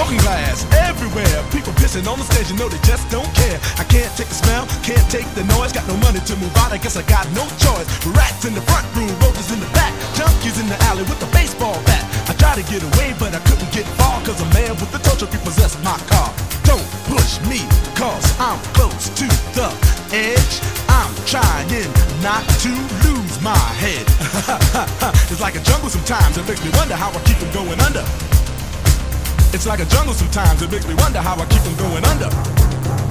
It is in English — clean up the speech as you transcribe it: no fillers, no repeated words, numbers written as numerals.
broken glass everywhere. People pissing on the stage, you know they just don't care. I can't take the smell, can't take the noise. Got no money to move out, I guess I got no choice. Rats in the front room, roaches in the back, junkies in the alley with the baseball bat. I tried to get away, but I couldn't get far, cause a man with the tow truck repossessed my car. Don't push me, cause I'm close to the edge. I'm trying not to lose my head. It's like a jungle sometimes, it makes me wonder how I keep from going under. It's like a jungle sometimes, it makes me wonder how I keep from going under.